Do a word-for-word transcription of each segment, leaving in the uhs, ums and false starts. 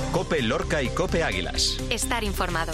COPE Lorca y COPE Águilas. Estar informado.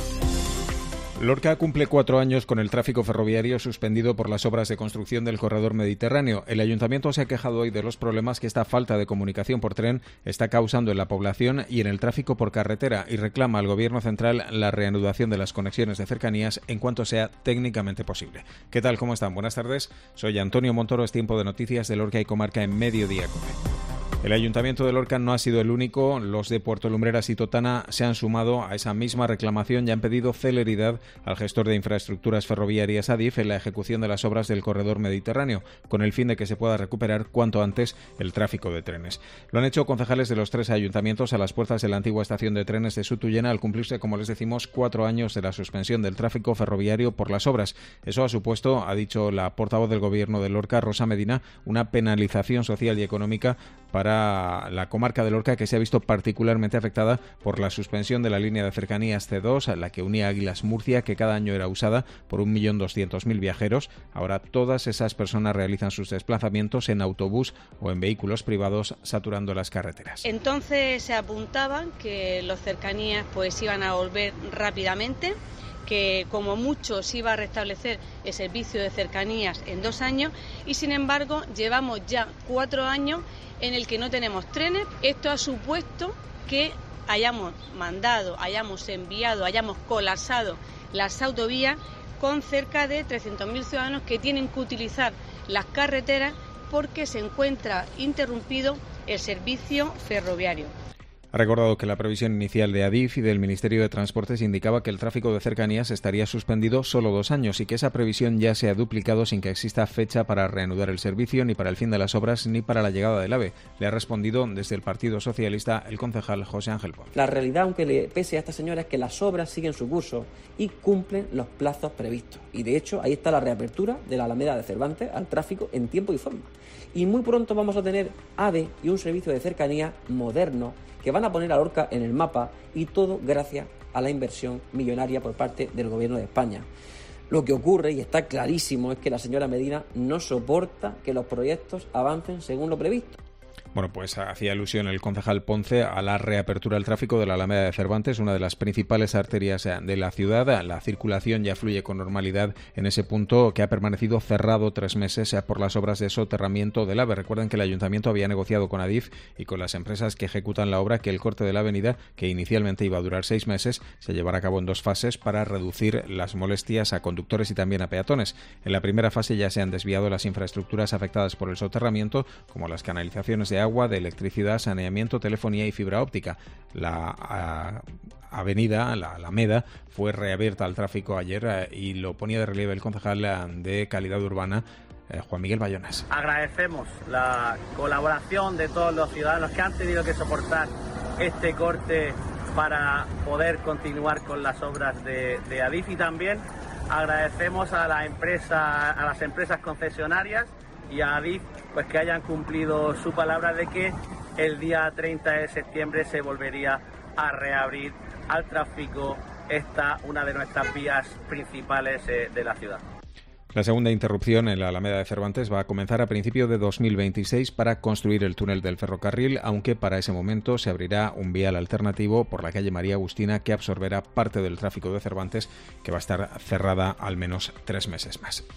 Lorca cumple cuatro años con el tráfico ferroviario suspendido por las obras de construcción del corredor mediterráneo. El ayuntamiento se ha quejado hoy de los problemas que esta falta de comunicación por tren está causando en la población y en el tráfico por carretera y reclama al Gobierno central la reanudación de las conexiones de cercanías en cuanto sea técnicamente posible. ¿Qué tal? ¿Cómo están? Buenas tardes. Soy Antonio Montoro. Es tiempo de noticias de Lorca y comarca en Mediodía COPE. El Ayuntamiento de Lorca no ha sido el único. Los de Puerto Lumbreras y Totana se han sumado a esa misma reclamación y han pedido celeridad al gestor de infraestructuras ferroviarias Adif en la ejecución de las obras del corredor mediterráneo, con el fin de que se pueda recuperar cuanto antes el tráfico de trenes. Lo han hecho concejales de los tres ayuntamientos a las puertas de la antigua estación de trenes de Sutuyena al cumplirse, como les decimos, cuatro años de la suspensión del tráfico ferroviario por las obras. Eso ha supuesto, ha dicho la portavoz del Gobierno de Lorca, Rosa Medina, una penalización social y económica para la comarca de Lorca, que se ha visto particularmente afectada por la suspensión de la línea de cercanías C dos, la que unía Águilas-Murcia, que cada año era usada por un millón doscientos mil viajeros. Ahora todas esas personas realizan sus desplazamientos en autobús o en vehículos privados, saturando las carreteras. Entonces se apuntaban que los cercanías pues iban a volver rápidamente, que como mucho se iba a restablecer el servicio de cercanías en dos años y sin embargo llevamos ya cuatro años en el que no tenemos trenes. Esto ha supuesto que hayamos mandado, hayamos enviado, hayamos colapsado las autovías con cerca de trescientos mil ciudadanos que tienen que utilizar las carreteras porque se encuentra interrumpido el servicio ferroviario. Ha recordado que la previsión inicial de Adif y del Ministerio de Transportes indicaba que el tráfico de cercanías estaría suspendido solo dos años y que esa previsión ya se ha duplicado sin que exista fecha para reanudar el servicio, ni para el fin de las obras, ni para la llegada del AVE. Le ha respondido desde el Partido Socialista el concejal José Ángel Pons. La realidad, aunque le pese a esta señora, es que las obras siguen su curso y cumplen los plazos previstos. Y de hecho, ahí está la reapertura de la Alameda de Cervantes al tráfico en tiempo y forma. Y muy pronto vamos a tener AVE y un servicio de cercanía moderno que van a poner a Lorca en el mapa, y todo gracias a la inversión millonaria por parte del Gobierno de España. Lo que ocurre, y está clarísimo, es que la señora Medina no soporta que los proyectos avancen según lo previsto. Bueno, pues hacía alusión el concejal Ponce a la reapertura del tráfico de la Alameda de Cervantes, una de las principales arterias de la ciudad. La circulación ya fluye con normalidad en ese punto, que ha permanecido cerrado tres meses por las obras de soterramiento del AVE. Recuerden que el ayuntamiento había negociado con Adif y con las empresas que ejecutan la obra que el corte de la avenida, que inicialmente iba a durar seis meses, se llevará a cabo en dos fases para reducir las molestias a conductores y también a peatones. En la primera fase ya se han desviado las infraestructuras afectadas por el soterramiento, como las canalizaciones de agua, de electricidad, saneamiento, telefonía y fibra óptica. La a, avenida, la Alameda, fue reabierta al tráfico ayer eh, y lo ponía de relieve el concejal de Calidad Urbana, eh, Juan Miguel Bayonas. Agradecemos la colaboración de todos los ciudadanos que han tenido que soportar este corte para poder continuar con las obras de, de Adif, y también agradecemos a la empresa, a las empresas concesionarias y a Adif, pues que hayan cumplido su palabra de que el día treinta de septiembre se volvería a reabrir al tráfico esta, una de nuestras vías principales eh, de la ciudad. La segunda interrupción en la Alameda de Cervantes va a comenzar a principios de dos mil veintiséis para construir el túnel del ferrocarril, aunque para ese momento se abrirá un vial alternativo por la calle María Agustina que absorberá parte del tráfico de Cervantes, que va a estar cerrada al menos tres meses más.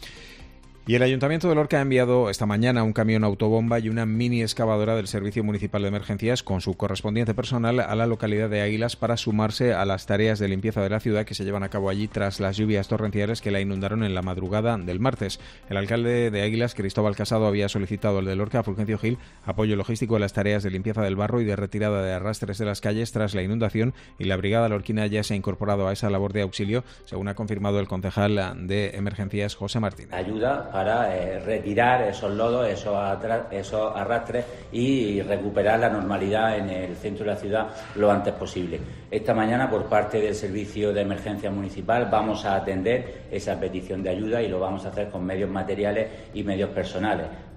Y el Ayuntamiento de Lorca ha enviado esta mañana un camión autobomba y una mini excavadora del Servicio Municipal de Emergencias con su correspondiente personal a la localidad de Águilas para sumarse a las tareas de limpieza de la ciudad que se llevan a cabo allí tras las lluvias torrenciales que la inundaron en la madrugada del martes. El alcalde de Águilas, Cristóbal Casado, había solicitado al de Lorca, Fulgencio Gil, apoyo logístico a las tareas de limpieza del barro y de retirada de arrastres de las calles tras la inundación, y la brigada lorquina ya se ha incorporado a esa labor de auxilio, según ha confirmado el concejal de Emergencias, José Martínez. Ayuda para eh, retirar esos lodos, esos, atra- esos arrastres y recuperar la normalidad en el centro de la ciudad lo antes posible. Esta mañana, por parte del Servicio de Emergencia Municipal, vamos a atender esa petición de ayuda y lo vamos a hacer con medios materiales y medios personales.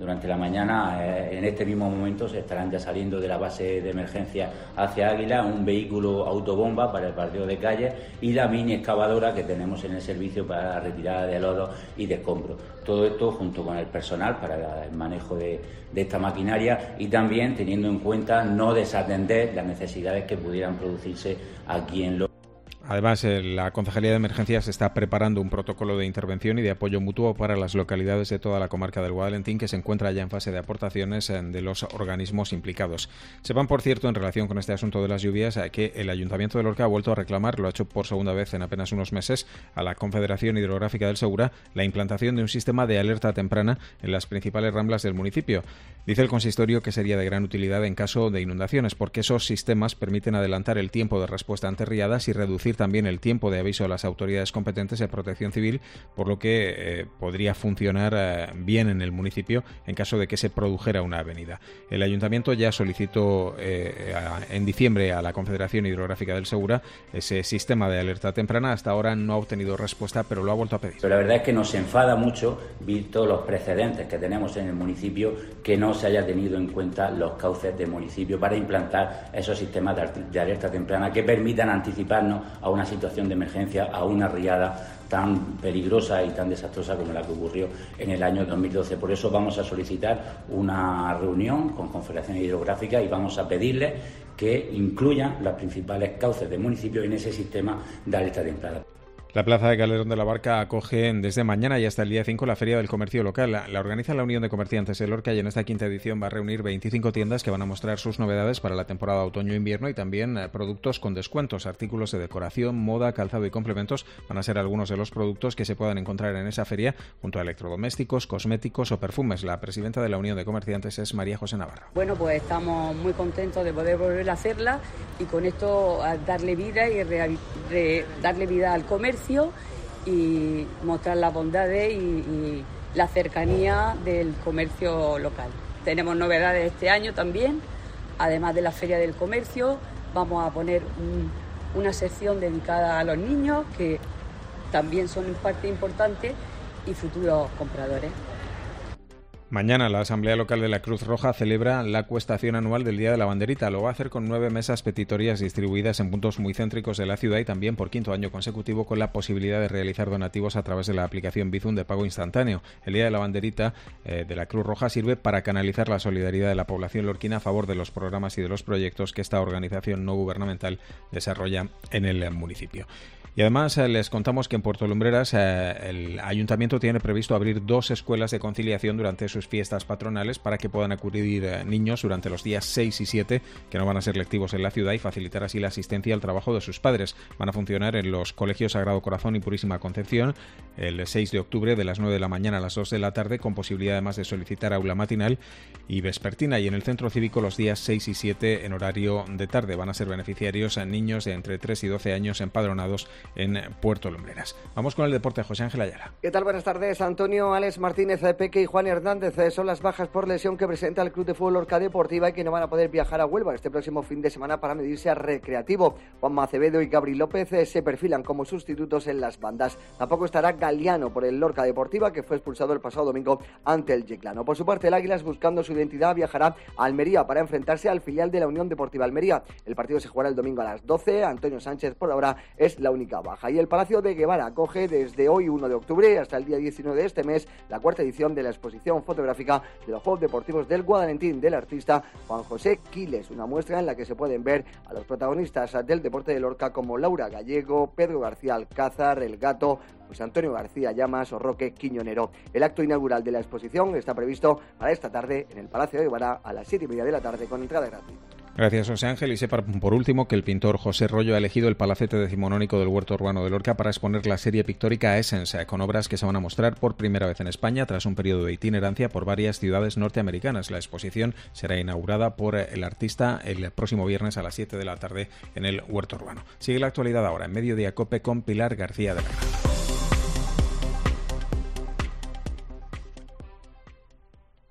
Durante la mañana, eh, en este mismo momento, se estarán ya saliendo de la base de emergencia hacia Águila un vehículo autobomba para el partido de calle y la mini excavadora que tenemos en el servicio para la retirada de lodo y de escombros. Todo esto junto con el personal para el manejo de, de esta maquinaria y también teniendo en cuenta no desatender las necesidades que pudieran producirse aquí en Lorca. Además, la Concejalía de Emergencias está preparando un protocolo de intervención y de apoyo mutuo para las localidades de toda la comarca del Guadalentín, que se encuentra ya en fase de aportaciones de los organismos implicados. Sepan, por cierto, en relación con este asunto de las lluvias, que el Ayuntamiento de Lorca ha vuelto a reclamar, lo ha hecho por segunda vez en apenas unos meses, a la Confederación Hidrográfica del Segura, la implantación de un sistema de alerta temprana en las principales ramblas del municipio. Dice el consistorio que sería de gran utilidad en caso de inundaciones, porque esos sistemas permiten adelantar el tiempo de respuesta ante riadas y reducir también el tiempo de aviso a las autoridades competentes de protección civil, por lo que eh, podría funcionar eh, bien en el municipio en caso de que se produjera una avenida. El Ayuntamiento ya solicitó eh, a, en diciembre a la Confederación Hidrográfica del Segura ese sistema de alerta temprana. Hasta ahora no ha obtenido respuesta, pero lo ha vuelto a pedir. Pero la verdad es que nos enfada mucho, visto los precedentes que tenemos en el municipio, que no se haya tenido en cuenta los cauces del municipio para implantar esos sistemas de alerta temprana que permitan anticiparnos a una situación de emergencia, a una riada tan peligrosa y tan desastrosa como la que ocurrió en el año dos mil doce. Por eso vamos a solicitar una reunión con Confederación Hidrográfica y vamos a pedirles que incluyan las principales cauces del municipio en ese sistema de alerta temprana. La plaza de Calderón de la Barca acoge desde mañana y hasta el día cinco la Feria del Comercio Local. La, la organiza la Unión de Comerciantes de Lorca y en esta quinta edición va a reunir veinticinco tiendas que van a mostrar sus novedades para la temporada otoño-invierno y también eh, productos con descuentos. Artículos de decoración, moda, calzado y complementos van a ser algunos de los productos que se puedan encontrar en esa feria, junto a electrodomésticos, cosméticos o perfumes. La presidenta de la Unión de Comerciantes es María José Navarro. Bueno, pues estamos muy contentos de poder volver a hacerla y con esto darle vida y re, re, darle vida al comercio y mostrar las bondades y, y la cercanía del comercio local. Tenemos novedades este año también, además de la Feria del Comercio, vamos a poner un, una sección dedicada a los niños, que también son parte importante, y futuros compradores. Mañana la Asamblea Local de la Cruz Roja celebra la cuestación anual del Día de la Banderita. Lo va a hacer con nueve mesas petitorias distribuidas en puntos muy céntricos de la ciudad y también por quinto año consecutivo con la posibilidad de realizar donativos a través de la aplicación Bizum de pago instantáneo. El Día de la Banderita eh, de la Cruz Roja sirve para canalizar la solidaridad de la población lorquina a favor de los programas y de los proyectos que esta organización no gubernamental desarrolla en el municipio. Y además eh, les contamos que en Puerto Lumbreras eh, el Ayuntamiento tiene previsto abrir dos escuelas de conciliación durante sus fiestas patronales para que puedan acudir eh, niños durante los días seis y siete, que no van a ser lectivos en la ciudad, y facilitar así la asistencia al trabajo de sus padres. Van a funcionar en los colegios Sagrado Corazón y Purísima Concepción el seis de octubre de las nueve de la mañana a las dos de la tarde, con posibilidad además de solicitar aula matinal y vespertina, y en el Centro Cívico los días seis y siete en horario de tarde. Van a ser beneficiarios a niños de entre tres y doce años empadronados en Puerto Lumbreras. Vamos con el deporte. José Ángel Ayala. ¿Qué tal? Buenas tardes. Antonio, Alex Martínez, Peque y Juan Hernández son las bajas por lesión que presenta el Club de Fútbol Lorca Deportiva y que no van a poder viajar a Huelva este próximo fin de semana para medirse a Recreativo. Juanma Acevedo y Gabri López se perfilan como sustitutos en las bandas. Tampoco estará Galiano por el Lorca Deportiva, que fue expulsado el pasado domingo ante el Yeclano. Por su parte, el Águilas, buscando su identidad, viajará a Almería para enfrentarse al filial de la Unión Deportiva Almería. El partido se jugará el domingo a las doce. Antonio Sánchez por ahora es la única baja. Y el Palacio de Guevara acoge desde hoy, uno de octubre, hasta el día diecinueve de este mes, la cuarta edición de la exposición fotográfica de los Juegos Deportivos del Guadalentín del artista Juan José Quiles, una muestra en la que se pueden ver a los protagonistas del deporte de Lorca como Laura Gallego, Pedro García Alcázar, El Gato, José Antonio García Llamas o Roque Quiñonero. El acto inaugural de la exposición está previsto para esta tarde en el Palacio de Guevara a las siete y media de la tarde con entrada gratuita. Gracias, José Ángel. Y sepa por último que el pintor José Rollo ha elegido el palacete decimonónico del Huerto Urbano de Lorca para exponer la serie pictórica Essence, con obras que se van a mostrar por primera vez en España tras un periodo de itinerancia por varias ciudades norteamericanas. La exposición será inaugurada por el artista el próximo viernes a las siete de la tarde en el Huerto Urbano. Sigue la actualidad ahora en Mediodía Cope con Pilar García de Vera.